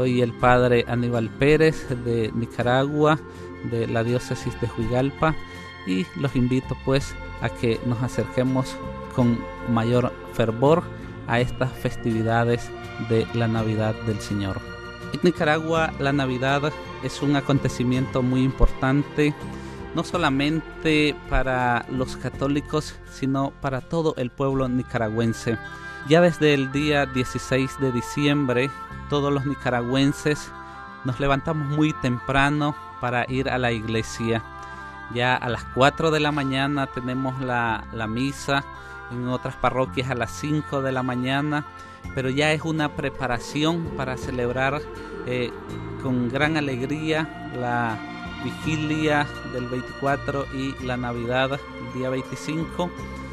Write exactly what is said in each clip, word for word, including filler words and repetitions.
soy el padre Aníbal Pérez de Nicaragua, de la diócesis de Juigalpa, y los invito pues a que nos acerquemos con mayor fervor a estas festividades de la Navidad del Señor. En Nicaragua la Navidad es un acontecimiento muy importante, no solamente para los católicos, sino para todo el pueblo nicaragüense. Ya desde el día dieciséis de diciembre, todos los nicaragüenses nos levantamos muy temprano para ir a la iglesia. Ya a las cuatro de la mañana tenemos la, la misa, en otras parroquias a las cinco de la mañana, pero ya es una preparación para celebrar eh, con gran alegría la vigilia del veinticuatro y la Navidad el día veinticinco.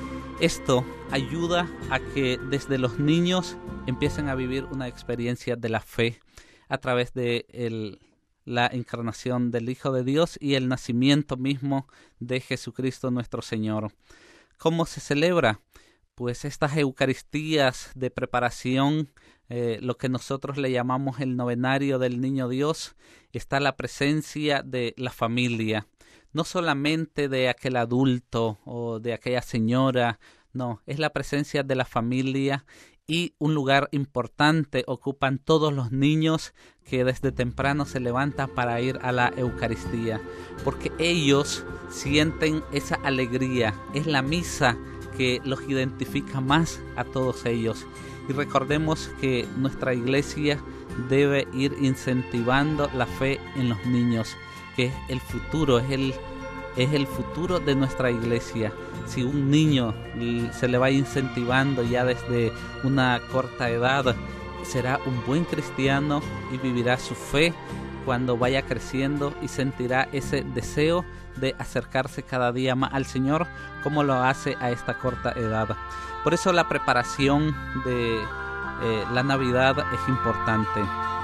Esto ayuda a que desde los niños empiecen a vivir una experiencia de la fe a través de el, la encarnación del Hijo de Dios y el nacimiento mismo de Jesucristo nuestro Señor. ¿Cómo se celebra? Pues estas Eucaristías de preparación, eh, lo que nosotros le llamamos el novenario del Niño Dios, está la presencia de la familia, no solamente de aquel adulto o de aquella señora, no, es la presencia de la familia, y un lugar importante ocupan todos los niños que desde temprano se levantan para ir a la Eucaristía, porque ellos sienten esa alegría, es la misa que los identifica más a todos ellos. Y recordemos que nuestra iglesia debe ir incentivando la fe en los niños, que es el futuro, es el, es el futuro de nuestra iglesia. Si un niño se le va incentivando ya desde una corta edad, será un buen cristiano y vivirá su fe cuando vaya creciendo y sentirá ese deseo de acercarse cada día más al Señor como lo hace a esta corta edad. Por eso la preparación de eh, la Navidad es importante.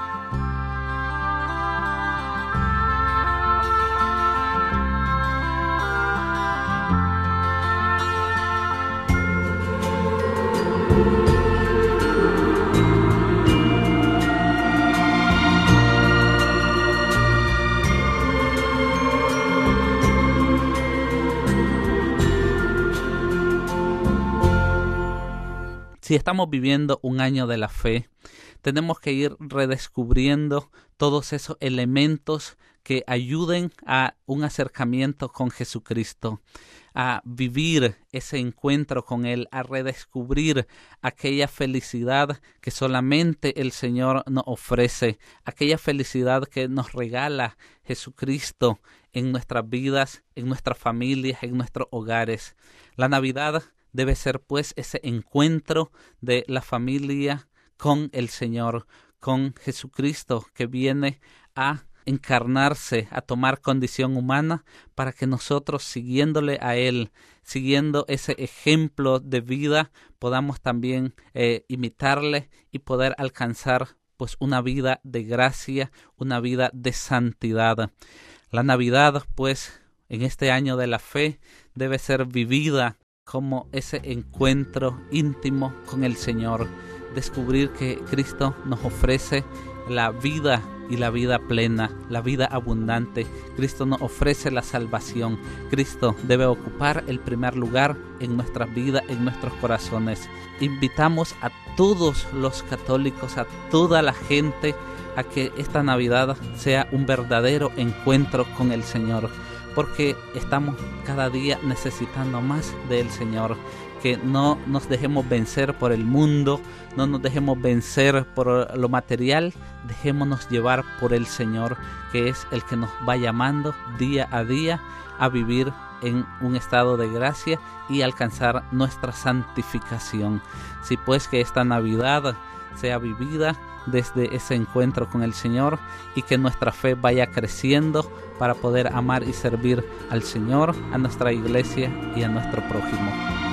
Si estamos viviendo un año de la fe, tenemos que ir redescubriendo todos esos elementos que ayuden a un acercamiento con Jesucristo, a vivir ese encuentro con Él, a redescubrir aquella felicidad que solamente el Señor nos ofrece, aquella felicidad que nos regala Jesucristo en nuestras vidas, en nuestras familias, en nuestros hogares. La Navidad debe ser pues ese encuentro de la familia con el Señor, con Jesucristo, que viene a encarnarse, a tomar condición humana para que nosotros, siguiéndole a Él, siguiendo ese ejemplo de vida, podamos también eh, imitarle y poder alcanzar pues una vida de gracia, una vida de santidad. La Navidad pues en este año de la fe debe ser vivida como ese encuentro íntimo con el Señor, descubrir que Cristo nos ofrece la vida y la vida plena, la vida abundante. Cristo nos ofrece la salvación. Cristo debe ocupar el primer lugar en nuestras vidas, en nuestros corazones. Invitamos a todos los católicos, a toda la gente, a que esta Navidad sea un verdadero encuentro con el Señor, porque estamos cada día necesitando más del Señor. Que no nos dejemos vencer por el mundo, no nos dejemos vencer por lo material, dejémonos llevar por el Señor, que es el que nos va llamando día a día a vivir en un estado de gracia y alcanzar nuestra santificación. Si pues que esta Navidad sea vivida desde ese encuentro con el Señor y que nuestra fe vaya creciendo para poder amar y servir al Señor, a nuestra iglesia y a nuestro prójimo.